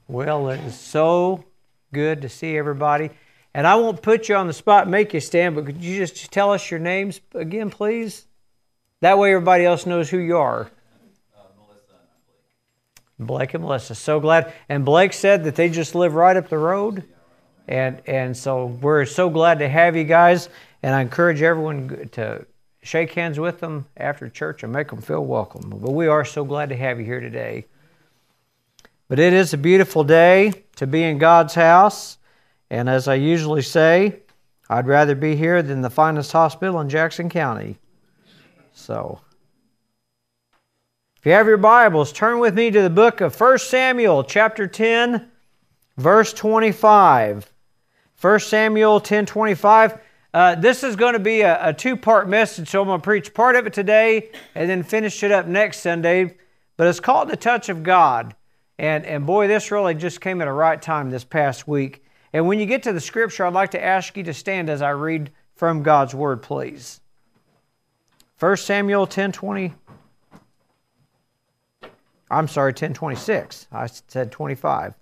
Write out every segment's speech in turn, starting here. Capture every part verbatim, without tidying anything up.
Well, it is so good to see everybody. And I won't put you on the spot and make you stand, but could you just tell us your names again, please? That way everybody else knows who you are. Uh, Melissa and Blake. Blake and Melissa. So glad. And Blake said that they just live right up the road. And, and so we're so glad to have you guys. And I encourage everyone to shake hands with them after church and make them feel welcome. But we are so glad to have you here today. But it is a beautiful day to be in God's house. And as I usually say, I'd rather be here than the finest hospital in Jackson County. So, if you have your Bibles, turn with me to the book of First Samuel, chapter ten, verse twenty-five. First Samuel ten twenty-five. Uh, this is going to be a, a two-part message, so I'm going to preach part of it today and then finish it up next Sunday. But it's called The Touch of God. And, and boy, this really just came at a right time this past week. And when you get to the Scripture, I'd like to ask you to stand as I read from God's Word, please. First Samuel ten twenty. I'm sorry, ten twenty-six. I said twenty-five.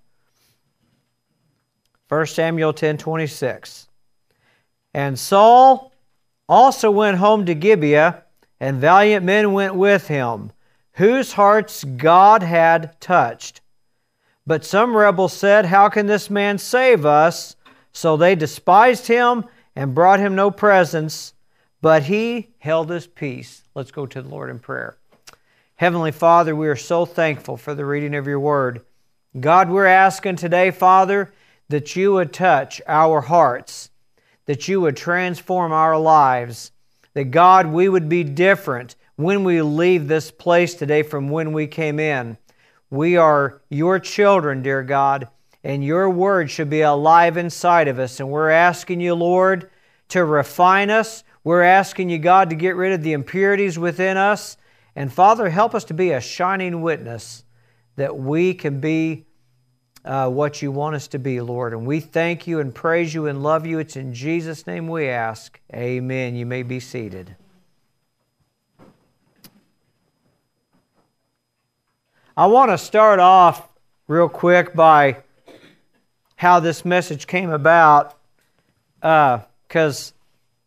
First Samuel ten twenty-six. And Saul also went home to Gibeah, and valiant men went with him, whose hearts God had touched. But some rebels said, "How can this man save us?" So they despised him and brought him no presents, but he held his peace. Let's go to the Lord in prayer. Heavenly Father, we are so thankful for the reading of your word. God, we're asking today, Father, that you would touch our hearts, that you would transform our lives, that God, we would be different when we leave this place today from when we came in. We are your children, dear God, and your word should be alive inside of us. And we're asking you, Lord, to refine us. We're asking you, God, to get rid of the impurities within us. And Father, help us to be a shining witness that we can be uh, what you want us to be, Lord. And we thank you and praise you and love you. It's in Jesus' name we ask. Amen. You may be seated. I want to start off real quick by how this message came about, because uh,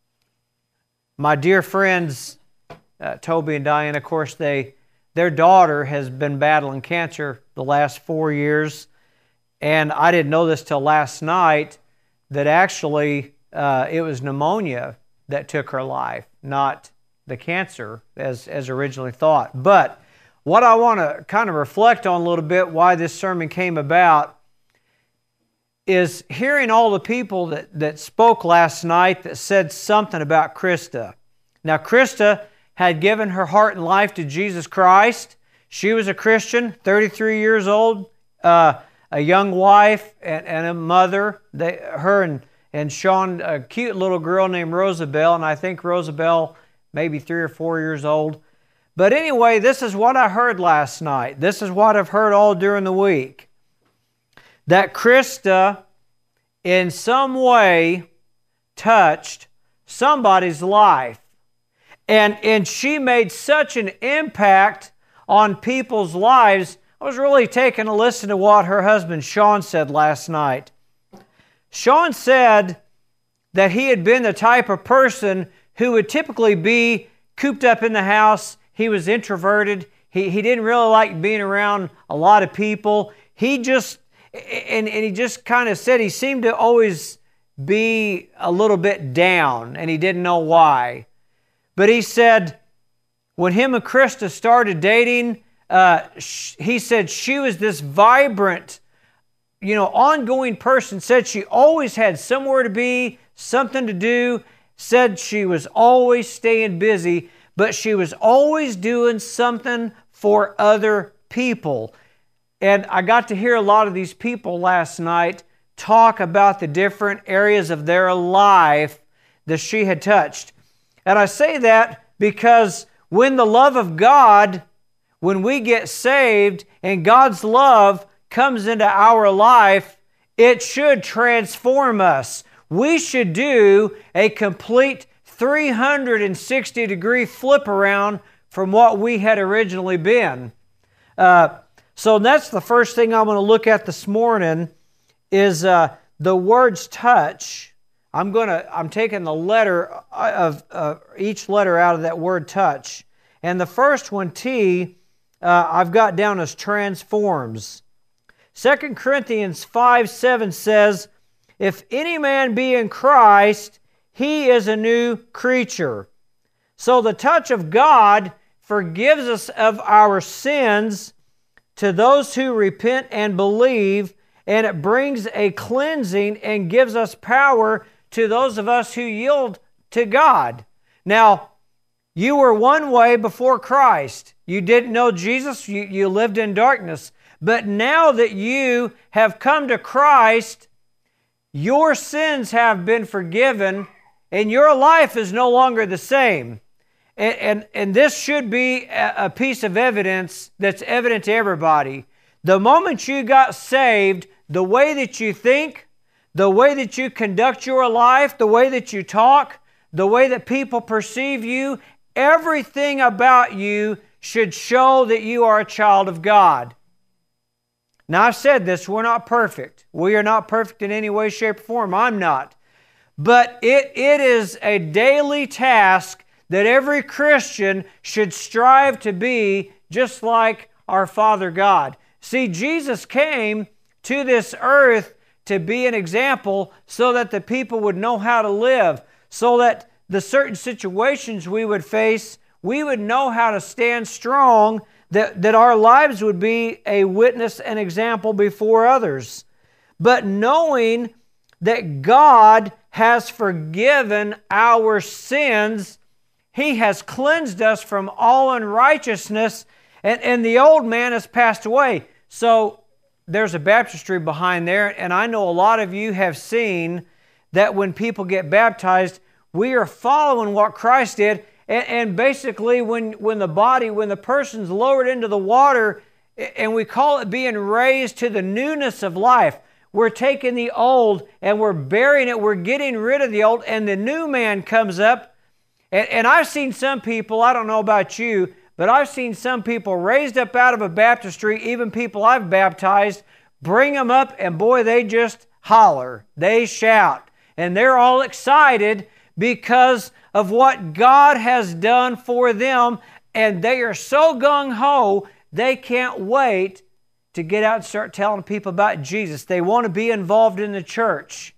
my dear friends, uh, Toby and Diane, of course, they their daughter has been battling cancer the last four years, and I didn't know this till last night, that actually uh, it was pneumonia that took her life, not the cancer as, as originally thought. But what I want to kind of reflect on a little bit, why this sermon came about, is hearing all the people that, that spoke last night that said something about Krista. Now, Krista had given her heart and life to Jesus Christ. She was a Christian, thirty-three years old, uh, a young wife and, and a mother. They, her and, and Sean, a cute little girl named Rosabelle, and I think Rosabelle maybe three or four years old. But anyway, this is what I heard last night. This is what I've heard all during the week. That Krista, in some way, touched somebody's life. And, and she made such an impact on people's lives. I was really taking a listen to what her husband Sean said last night. Sean said that he had been the type of person who would typically be cooped up in the house. He was introverted. He, he didn't really like being around a lot of people. He just, and, and he just kind of said he seemed to always be a little bit down, and he didn't know why. But he said when him and Krista started dating, uh, sh- he said she was this vibrant, you know, ongoing person. Said she always had somewhere to be, something to do. Said she was always staying busy, but she was always doing something for other people. And I got to hear a lot of these people last night talk about the different areas of their life that she had touched. And I say that because when the love of God, when we get saved and God's love comes into our life, it should transform us. We should do a complete three hundred sixty degree flip around from what we had originally been. Uh, So that's the first thing I'm going to look at this morning is uh, the words touch. I'm going to, I'm taking the letter of uh, each letter out of that word touch. And the first one, T, uh, I've got down as transforms. Second Corinthians five seven says, if any man be in Christ, he is a new creature. So the touch of God forgives us of our sins to those who repent and believe, and it brings a cleansing and gives us power to those of us who yield to God. Now, you were one way before Christ. You didn't know Jesus. You, you lived in darkness. But now that you have come to Christ, your sins have been forgiven, and your life is no longer the same. And, and, and this should be a, a piece of evidence that's evident to everybody. The moment you got saved, the way that you think, the way that you conduct your life, the way that you talk, the way that people perceive you, everything about you should show that you are a child of God. Now, I've said this, we're not perfect. We are not perfect in any way, shape, or form. I'm not. But it, it is a daily task that every Christian should strive to be just like our Father God. See, Jesus came to this earth to be an example so that the people would know how to live, so that the certain situations we would face, we would know how to stand strong, that, that our lives would be a witness and example before others. But knowing that God has forgiven our sins, He has cleansed us from all unrighteousness, and, and the old man has passed away. So there's a baptistry behind there, and I know a lot of you have seen that when people get baptized, we are following what Christ did. And, and basically, when, when the body, when the person's lowered into the water, and we call it being raised to the newness of life, we're taking the old and we're burying it, we're getting rid of the old, and the new man comes up. And, and I've seen some people, I don't know about you, but I've seen some people raised up out of a baptistry, even people I've baptized, bring them up, and boy, they just holler. They shout. And they're all excited because of what God has done for them, and they are so gung-ho, they can't wait to get out and start telling people about Jesus. They want to be involved in the church.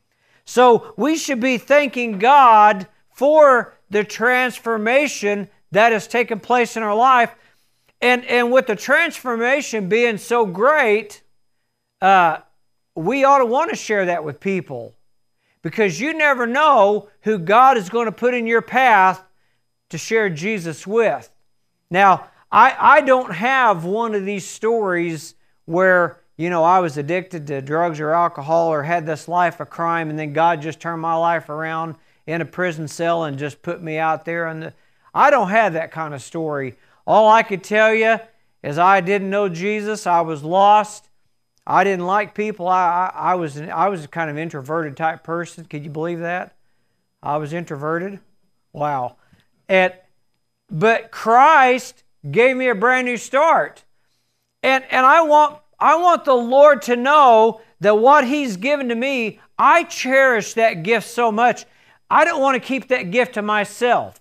So we should be thanking God for the transformation that has taken place in our life. And, and with the transformation being so great, uh, we ought to want to share that with people. Because you never know who God is going to put in your path to share Jesus with. Now, I, I don't have one of these stories where, you know, I was addicted to drugs or alcohol or had this life of crime, and then God just turned my life around in a prison cell and just put me out there. And the, I don't have that kind of story. All I could tell you is I didn't know Jesus. I was lost. I didn't like people. I, I, I was I was a kind of introverted type person. Could you believe that? I was introverted. Wow. And, but Christ gave me a brand new start. And, and I want I want the Lord to know that what He's given to me, I cherish that gift so much. I don't want to keep that gift to myself.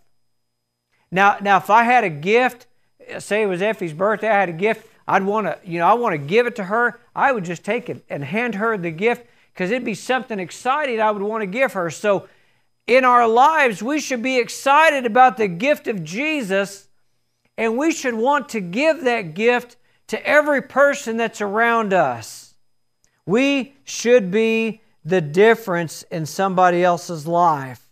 Now, now if I had a gift, say it was Effie's birthday, I had a gift, I'd want to, you know, I want to give it to her. I would just take it and hand her the gift because it'd be something exciting I would want to give her. So in our lives, we should be excited about the gift of Jesus, and we should want to give that gift to every person that's around us. We should be the difference in somebody else's life.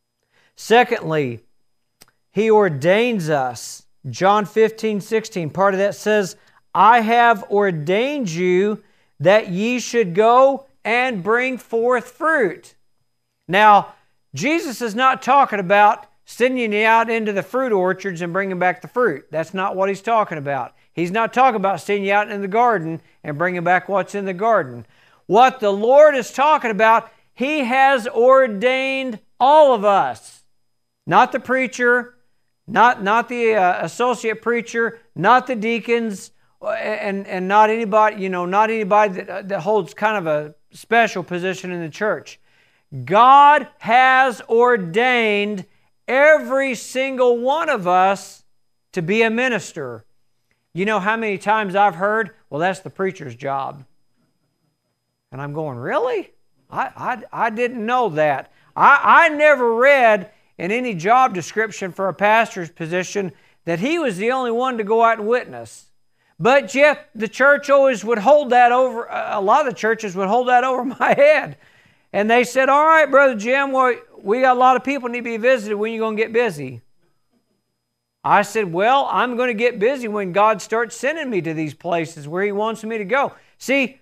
Secondly, He ordains us. John fifteen, sixteen, part of that says, I have ordained you that ye should go and bring forth fruit. Now, Jesus is not talking about sending you out into the fruit orchards and bringing back the fruit. That's not what He's talking about. He's not talking about sending you out in the garden and bringing back what's in the garden. What the Lord is talking about, He has ordained all of us. Not the preacher, not, not the uh, associate preacher, not the deacons, and and not anybody, you know, not anybody that, that holds kind of a special position in the church. God has ordained every single one of us to be a minister. You know how many times I've heard, well, that's the preacher's job. And I'm going, really? I, I, I didn't know that. I, I never read in any job description for a pastor's position that he was the only one to go out and witness. But yet the church always would hold that over, a lot of the churches would hold that over my head. And they said, all right, Brother Jim, well, we got a lot of people need to be visited. When are you going to get busy? I said, well, I'm going to get busy when God starts sending me to these places where He wants me to go. See,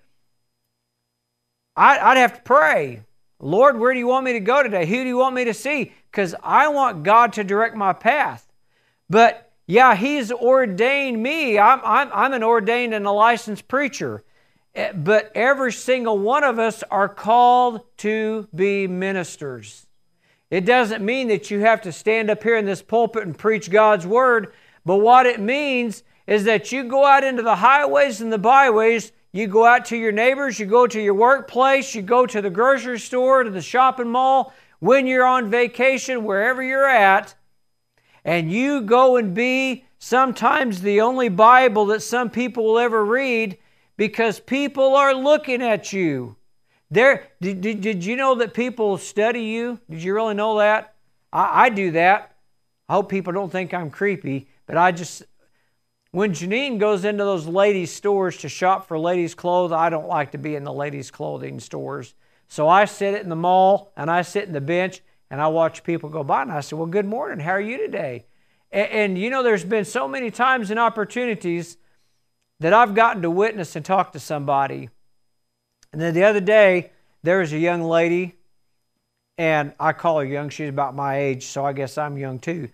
I'd have to pray. Lord, where do you want me to go today? Who do you want me to see? Because I want God to direct my path. But yeah, He's ordained me. I'm, I'm, I'm an ordained and a licensed preacher. But every single one of us are called to be ministers. It doesn't mean that you have to stand up here in this pulpit and preach God's Word. But what it means is that you go out into the highways and the byways. You go out to your neighbors, you go to your workplace, you go to the grocery store, to the shopping mall, when you're on vacation, wherever you're at, and you go and be sometimes the only Bible that some people will ever read because people are looking at you. There, did, did, did you know that people study you? Did you really know that? I, I do that. I hope people don't think I'm creepy, but I just... When Janine goes into those ladies' stores to shop for ladies' clothes, I don't like to be in the ladies' clothing stores. So I sit in the mall, and I sit in the bench, and I watch people go by, and I say, well, good morning, how are you today? And, and you know, there's been so many times and opportunities that I've gotten to witness and talk to somebody. And then the other day, there was a young lady, and I call her young, she's about my age, so I guess I'm young too.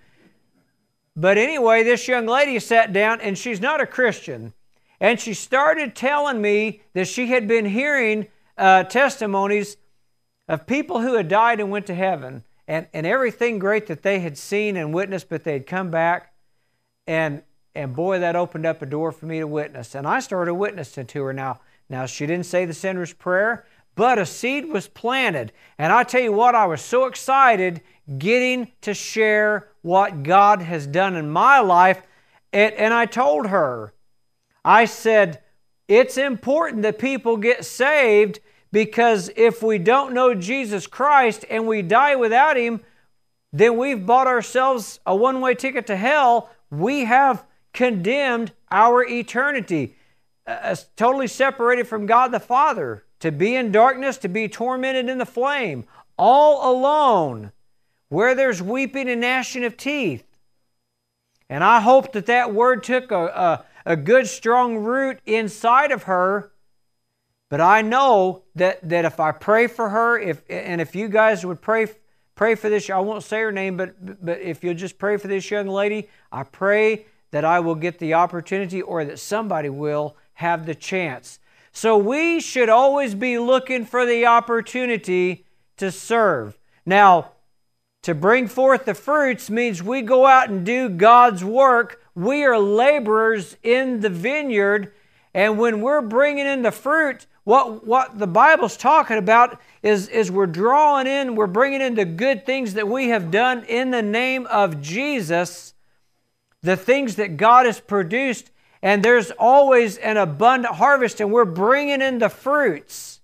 But anyway, this young lady sat down, and she's not a Christian. And she started telling me that she had been hearing uh, testimonies of people who had died and went to heaven. And, and everything great that they had seen and witnessed, but they had come back. And, and boy, that opened up a door for me to witness. And I started witnessing to her. Now, now she didn't say the sinner's prayer, but a seed was planted. And I tell you what, I was so excited getting to share what God has done in my life. And, and I told her, I said, it's important that people get saved because if we don't know Jesus Christ and we die without Him, then we've bought ourselves a one-way ticket to hell. We have condemned our eternity, uh, totally separated from God the Father, to be in darkness, to be tormented in the flame, all alone, where there's weeping and gnashing of teeth. And I hope that that word took a, a, a good, strong root inside of her. But I know that, that if I pray for her, if and if you guys would pray, pray for this, I won't say her name, but, but if you'll just pray for this young lady, I pray that I will get the opportunity or that somebody will have the chance. So we should always be looking for the opportunity to serve. Now, to bring forth the fruits means we go out and do God's work. We are laborers in the vineyard. And when we're bringing in the fruit, what, what the Bible's talking about is, is we're drawing in, we're bringing in the good things that we have done in the name of Jesus, the things that God has produced. And there's always an abundant harvest, and we're bringing in the fruits.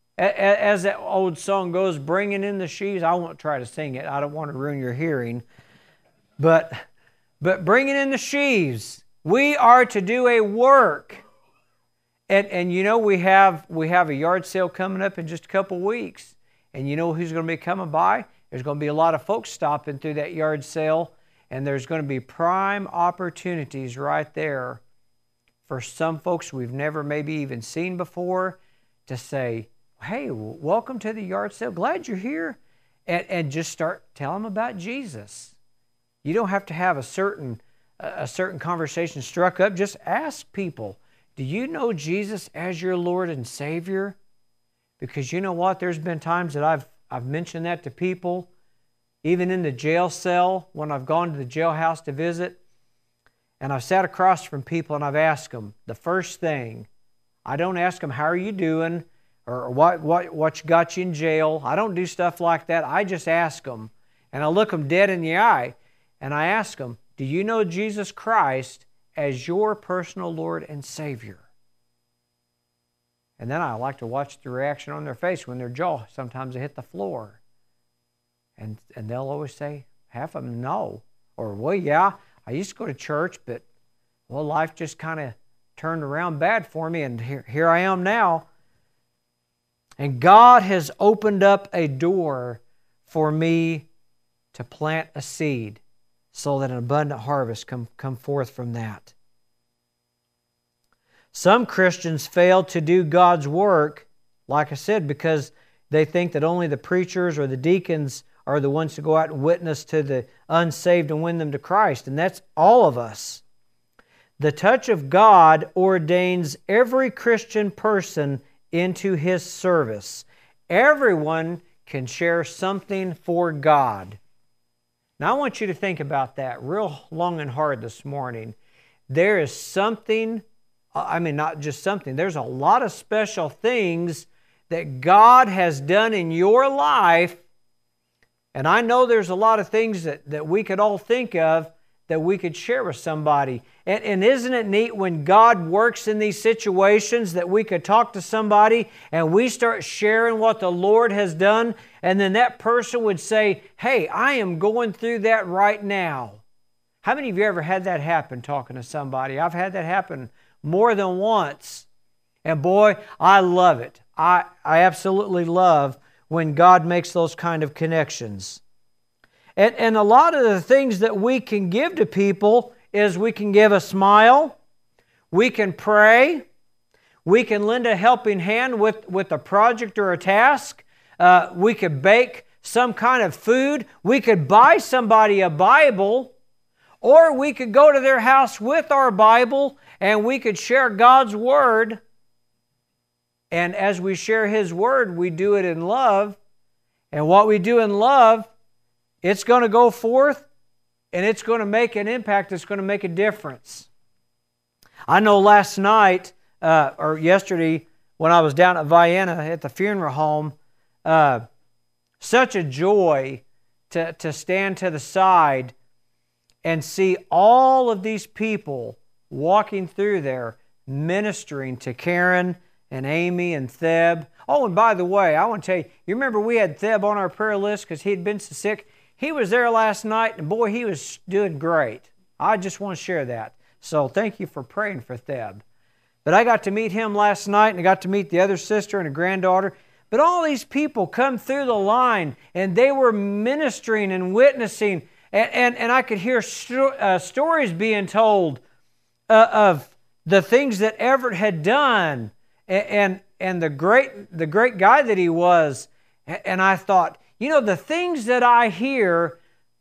As that old song goes, bringing in the sheaves. I won't try to sing it. I don't want to ruin your hearing. But, but bringing in the sheaves. We are to do a work. And, and you know, we have, we have a yard sale coming up in just a couple weeks. And you know who's going to be coming by? There's going to be a lot of folks stopping through that yard sale. And there's going to be prime opportunities right there for some folks we've never maybe even seen before to say, hey, welcome to the yard sale. Glad you're here. And, and just start telling them about Jesus. You don't have to have a certain, a certain conversation struck up. Just ask people, do you know Jesus as your Lord and Savior? Because you know what? There's been times that I've, I've mentioned that to people, even in the jail cell, when I've gone to the jailhouse to visit. and I've sat across from people and I've asked them the first thing. I don't ask them, how are you doing? Or what, what, what got you in jail? I don't do stuff like that. I just ask them. And I look them dead in the eye and I ask them, do you know Jesus Christ as your personal Lord and Savior? And then I like to watch the reaction on their face when their jaw sometimes they hit the floor. And, and they'll always say, half of them, no. Or, well, yeah, I used to go to church, but, well, life just kind of turned around bad for me, and here, here I am now. And God has opened up a door for me to plant a seed so that an abundant harvest can come forth from that. Some Christians fail to do God's work, like I said, because they think that only the preachers or the deacons are the ones to go out and witness to the unsaved and win them to Christ. And that's all of us. The touch of God ordains every Christian person into His service. Everyone can share something for God. Now I want you to think about that real long and hard this morning. There is something, I mean not just something, there's a lot of special things that God has done in your life. And I know there's a lot of things that, that we could all think of that we could share with somebody. And, and isn't it neat when God works in these situations that we could talk to somebody and we start sharing what the Lord has done, and then that person would say, hey, I am going through that right now. How many of you ever had that happen talking to somebody? I've had that happen more than once. And boy, I love it. I, I absolutely love when God makes those kind of connections. And, and a lot of the things that we can give to people is we can give a smile, we can pray, we can lend a helping hand with, with a project or a task, uh, we could bake some kind of food, we could buy somebody a Bible, or we could go to their house with our Bible and we could share God's Word. And as we share His Word, we do it in love. And what we do in love, it's going to go forth and it's going to make an impact. It's going to make a difference. I know last night, uh, or yesterday, when I was down at Vienna at the funeral home, uh, such a joy to, to stand to the side and see all of these people walking through there ministering to Karen and Amy and Theb. Oh, and by the way, I want to tell you, you remember we had Theb on our prayer list because he'd been so sick? He was there last night, and boy, he was doing great. I just want to share that. So thank you for praying for Theb. But I got to meet him last night, and I got to meet the other sister and a granddaughter. But all these people come through the line, and they were ministering and witnessing, and, and, and I could hear sto- uh, stories being told uh, of the things that Everett had done, and, and, and the great the great guy that he was. And I thought, you know, the things that I hear,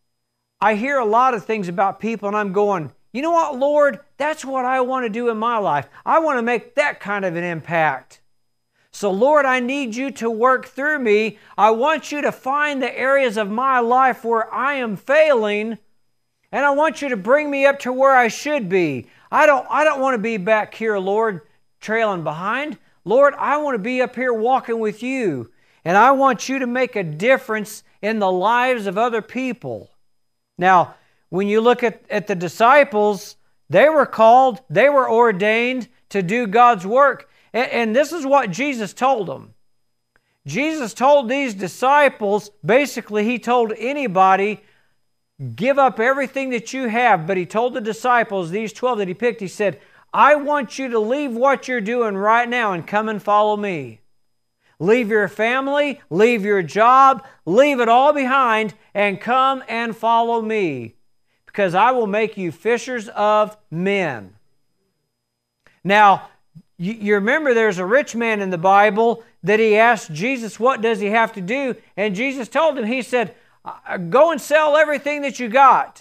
I hear a lot of things about people, and I'm going, you know what, Lord, that's what I want to do in my life. I want to make that kind of an impact. So, Lord, I need you to work through me. I want you to find the areas of my life where I am failing, and I want you to bring me up to where I should be. I don't, I don't want to be back here, Lord, trailing behind. Lord, I want to be up here walking with you, and I want you to make a difference in the lives of other people. Now, when you look at, at the disciples, they were called, they were ordained to do God's work. And, and this is what Jesus told them. Jesus told these disciples, basically He told anybody, give up everything that you have. But He told the disciples, these twelve that He picked, He said, I want you to leave what you're doing right now and come and follow me. Leave your family, leave your job, leave it all behind and come and follow me, because I will make you fishers of men. Now, you, you remember there's a rich man in the Bible that he asked Jesus, what does he have to do? And Jesus told him, He said, go and sell everything that you got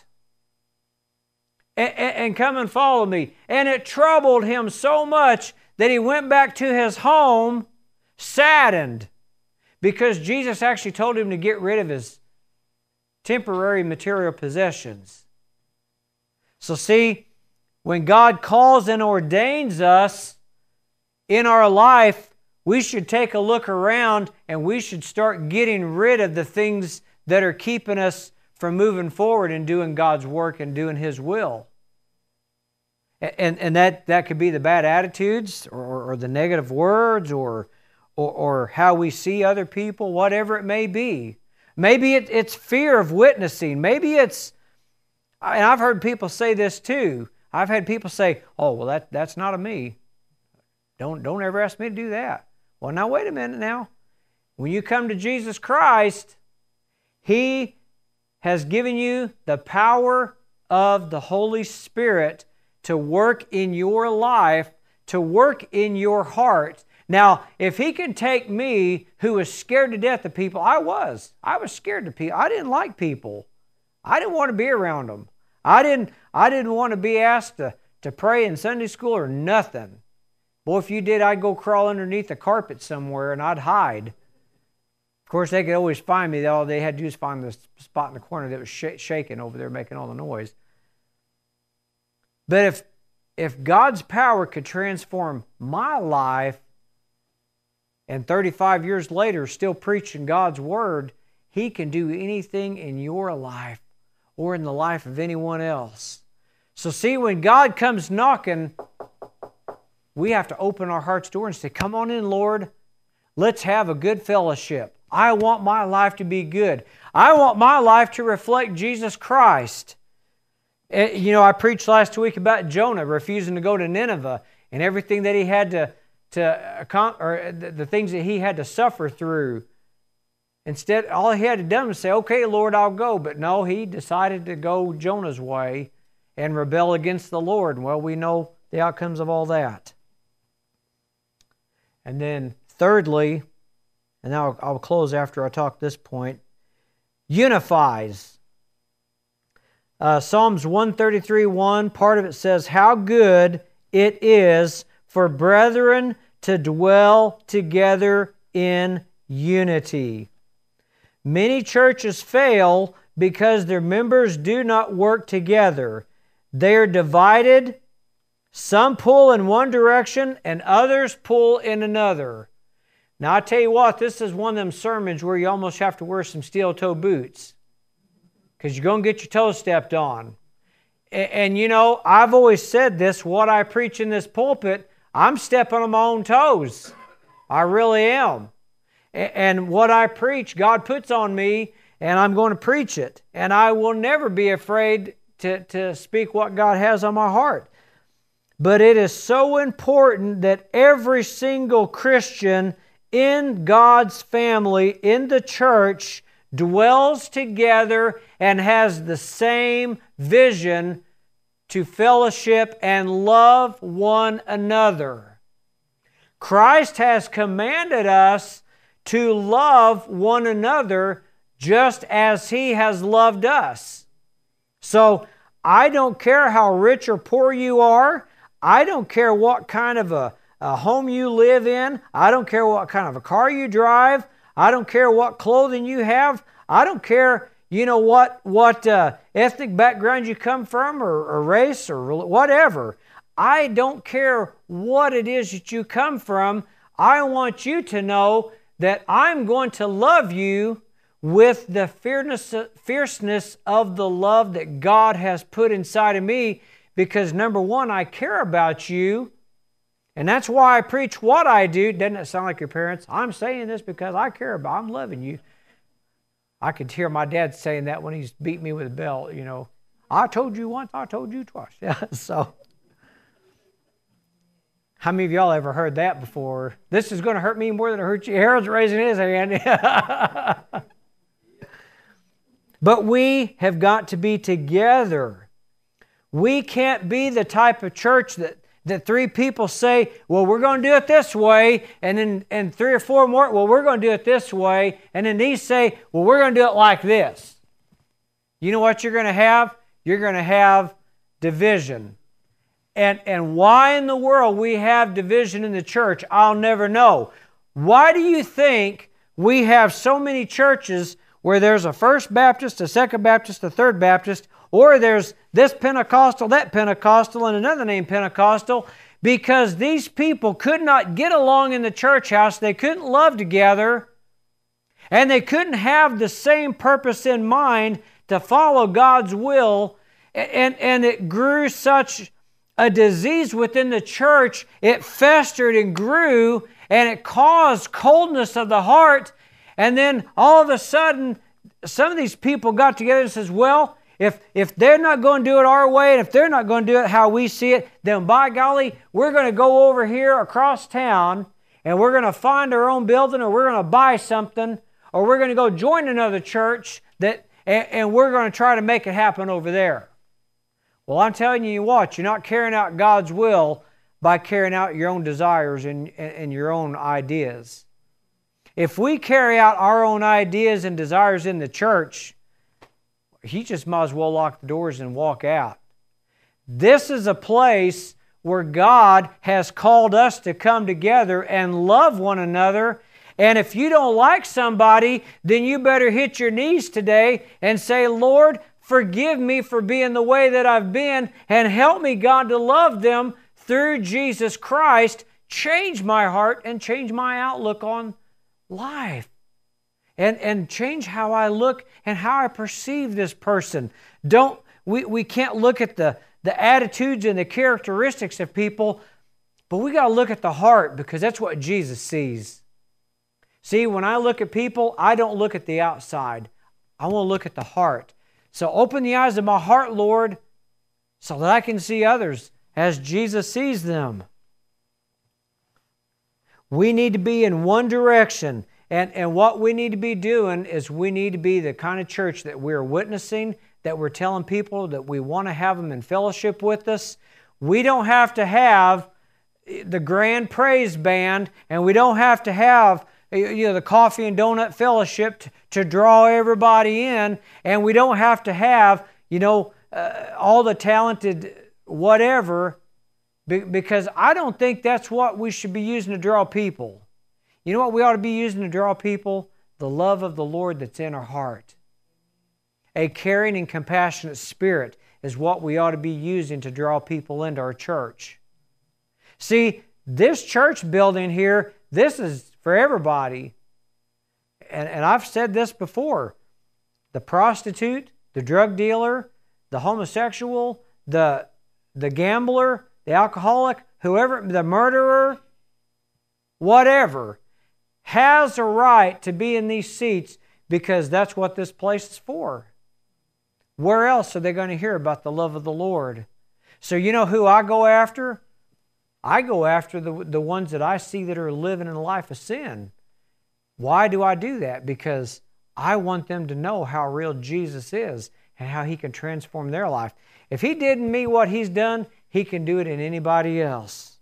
and, and, and come and follow me. And it troubled him so much that he went back to his home saddened, because Jesus actually told him to get rid of his temporary material possessions. So see, when God calls and ordains us in our life, we should take a look around and we should start getting rid of the things that are keeping us from moving forward and doing God's work and doing His will. And, and that, that could be the bad attitudes or, or the negative words or, or, or how we see other people, whatever it may be. Maybe it, it's fear of witnessing. Maybe it's, and I've heard people say this too. I've had people say, oh, well, that, that's not of me. Don't, don't ever ask me to do that. Well, now, wait a minute now. When you come to Jesus Christ, He has given you the power of the Holy Spirit to work in your life, to work in your heart. Now, if He can take me, who was scared to death of people, I was. I was scared of people. I didn't like people. I didn't want to be around them. I didn't, I didn't want to be asked to, to pray in Sunday school or nothing. Boy, if you did, I'd go crawl underneath the carpet somewhere and I'd hide. Of course, they could always find me. All they had to do was find the spot in the corner that was sh- shaking over there, making all the noise. But if, if God's power could transform my life, and thirty-five years later still preaching God's Word, He can do anything in your life or in the life of anyone else. So see, when God comes knocking, we have to open our heart's door and say, come on in, Lord. Let's have a good fellowship. I want my life to be good. I want my life to reflect Jesus Christ. You know, I preached last week about Jonah refusing to go to Nineveh and everything that he had to, to or the things that he had to suffer through. Instead, all he had to do was say, okay, Lord, I'll go. But no, he decided to go Jonah's way and rebel against the Lord. Well, we know the outcomes of all that. And then thirdly, and now I'll close after I talk this point, unifies. Uh, Psalms one thirty-three one, part of it says, how good it is for brethren to dwell together in unity. Many churches fail because their members do not work together. They are divided. Some pull in one direction and others pull in another. Now, I tell you what, this is one of them sermons where you almost have to wear some steel-toe boots because you're going to get your toes stepped on. And, and, you know, I've always said this, what I preach in this pulpit, I'm stepping on my own toes. I really am. And, and what I preach, God puts on me, and I'm going to preach it. And I will never be afraid to, to speak what God has on my heart. But it is so important that every single Christian in God's family, in the church, dwells together and has the same vision to fellowship and love one another. Christ has commanded us to love one another just as He has loved us. So I don't care how rich or poor you are. I don't care what kind of a, a home you live in. I don't care what kind of a car you drive. I don't care what clothing you have. I don't care, you know, what, what uh, ethnic background you come from or, or race or whatever. I don't care what it is that you come from. I want you to know that I'm going to love you with the fierceness of the love that God has put inside of me. Because number one, I care about you. And that's why I preach what I do. Doesn't it sound like your parents? I'm saying this because I care about, I'm loving you. I could hear my dad saying that when he's beat me with a belt, you know. I told you once, I told you twice. Yeah, so. How many of y'all ever heard that before? This is going to hurt me more than it hurt you. Harold's raising his hand. But we have got to be together. We can't be the type of church that, that three people say, well, we're going to do it this way, and then and three or four more, well, we're going to do it this way, and then these say, well, we're going to do it like this. You know what you're going to have? You're going to have division. And, and why in the world we have division in the church, I'll never know. Why do you think we have so many churches where there's a First Baptist, a Second Baptist, a Third Baptist, or there's this Pentecostal, that Pentecostal, and another name Pentecostal, because these people could not get along in the church house. They couldn't love together, and they couldn't have the same purpose in mind to follow God's will, and, and it grew such a disease within the church. It festered and grew, and it caused coldness of the heart. And then all of a sudden, some of these people got together and says, well, if, if they're not going to do it our way, and if they're not going to do it how we see it, then by golly, we're going to go over here across town, and we're going to find our own building, or we're going to buy something, or we're going to go join another church, that, and, and we're going to try to make it happen over there. Well, I'm telling you what, you're not carrying out God's will by carrying out your own desires and, and your own ideas. If we carry out our own ideas and desires in the church, you just might as well lock the doors and walk out. This is a place where God has called us to come together and love one another. And if you don't like somebody, then you better hit your knees today and say, Lord, forgive me for being the way that I've been, and help me, God, to love them through Jesus Christ. Change my heart and change my outlook on life. And, and change how I look and how I perceive this person. Don't we, we can't look at the, the attitudes and the characteristics of people, but we got to look at the heart, because that's what Jesus sees. See, when I look at people, I don't look at the outside. I want to look at the heart. So open the eyes of my heart, Lord, so that I can see others as Jesus sees them. We need to be in one direction. And, and what we need to be doing is we need to be the kind of church that we're witnessing, that we're telling people that we want to have them in fellowship with us. We don't have to have the grand praise band, and we don't have to have you know, the coffee and donut fellowship to, to draw everybody in, and we don't have to have, you know, uh, all the talented whatever, be, because I don't think that's what we should be using to draw people. You know what we ought to be using to draw people? The love of the Lord that's in our heart. A caring and compassionate spirit is what we ought to be using to draw people into our church. See, this church building here, this is for everybody. And, and I've said this before. The prostitute, the drug dealer, the homosexual, the, the gambler, the alcoholic, whoever, the murderer, whatever, has a right to be in these seats, because that's what this place is for. Where else are they going to hear about the love of the Lord? So you know who I go after? I go after the, the ones that I see that are living in a life of sin. Why do I do that? Because I want them to know how real Jesus is and how He can transform their life. If He did in me what He's done, He can do it in anybody else.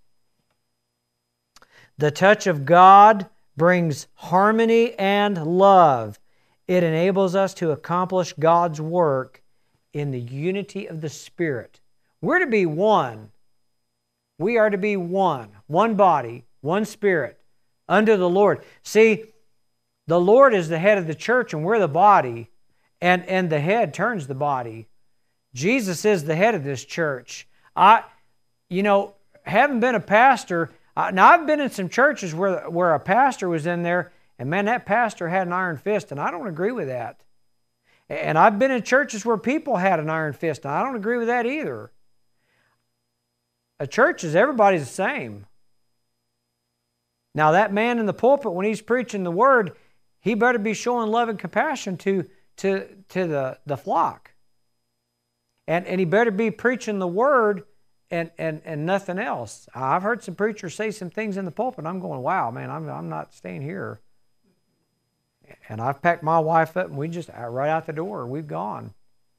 The touch of God brings harmony and love. It enables us to accomplish God's work in the unity of the Spirit. We're to be one. We are to be one. One body, one Spirit, under the Lord. See, the Lord is the head of the church, and we're the body, and, and the head turns the body. Jesus is the head of this church. I, you know, having been a pastor, uh, now I've been in some churches where, where a pastor was in there, and man, that pastor had an iron fist, and I don't agree with that. And I've been in churches where people had an iron fist, and I don't agree with that either. A church is everybody's the same. Now that man in the pulpit, when he's preaching the Word, he better be showing love and compassion to, to, to the, the flock. And, and he better be preaching the Word and, and, and nothing else. I've heard some preachers say some things in the pulpit, and I'm going, wow, man, I'm, I'm not staying here. And I've packed my wife up, and we just, right out the door, we've gone.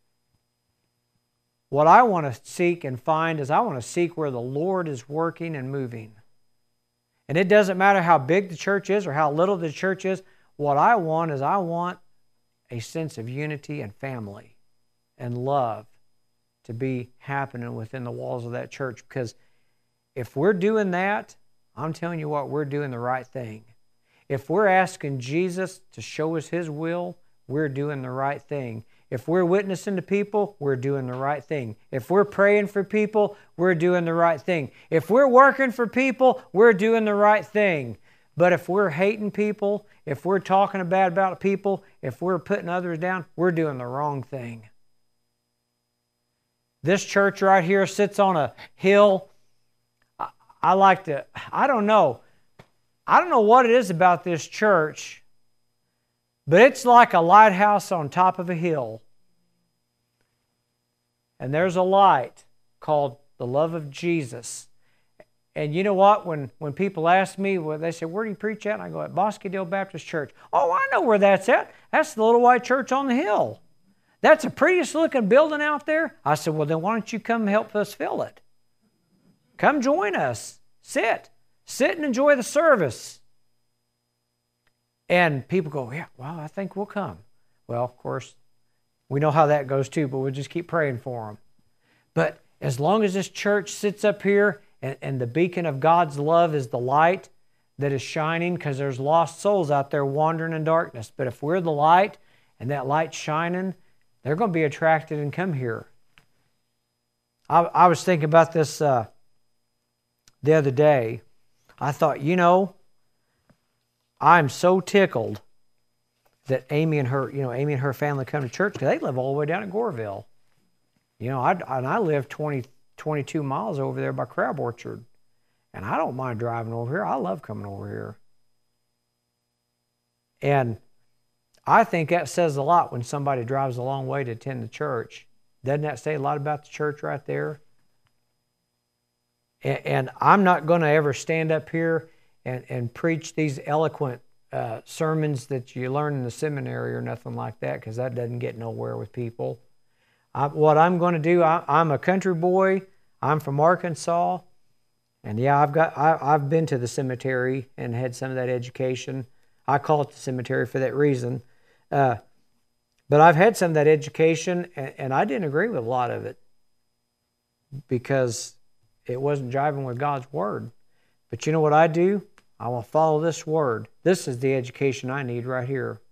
What I want to seek and find is I want to seek where the Lord is working and moving. And it doesn't matter how big the church is or how little the church is. What I want is I want a sense of unity and family and love to be happening within the walls of that church. Because if we're doing that, I'm telling you what, we're doing the right thing. If we're asking Jesus to show us His will, we're doing the right thing. If we're witnessing to people, we're doing the right thing. If we're praying for people, we're doing the right thing. If we're working for people, we're doing the right thing. But if we're hating people, if we're talking bad about people, if we're putting others down, we're doing the wrong thing. This church right here sits on a hill. I, I like to, I don't know. I don't know what it is about this church, but it's like a lighthouse on top of a hill. And there's a light called the love of Jesus. And you know what? When, when people ask me, well, they say, where do you preach at? And I go, at Bosquedale Baptist Church. Oh, I know where that's at. That's the little white church on the hill. That's the prettiest looking building out there. I said, well, then why don't you come help us fill it? Come join us. Sit. Sit and enjoy the service. And people go, yeah, well, I think we'll come. Well, of course, we know how that goes too, but we'll just keep praying for them. But as long as this church sits up here and, and the beacon of God's love is the light that is shining, because there's lost souls out there wandering in darkness. But if we're the light and that light's shining, they're going to be attracted and come here. I, I was thinking about this uh, the other day. I thought, you know, I'm so tickled that Amy and her, you know, Amy and her family come to church, because they live all the way down at Goreville. You know, I, and I live twenty, twenty-two miles over there by Crab Orchard. And I don't mind driving over here. I love coming over here. And I think that says a lot when somebody drives a long way to attend the church. Doesn't that say a lot about the church right there? And, and I'm not going to ever stand up here and, and preach these eloquent uh, sermons that you learn in the seminary or nothing like that, because that doesn't get nowhere with people. I, what I'm going to do, I, I'm a country boy. I'm from Arkansas. And yeah, I've got I, I've been to the cemetery and had some of that education. I call it the cemetery for that reason. Uh, but I've had some of that education, and, and I didn't agree with a lot of it because it wasn't jiving with God's Word. But you know what I do? I will follow this Word. This is the education I need right here.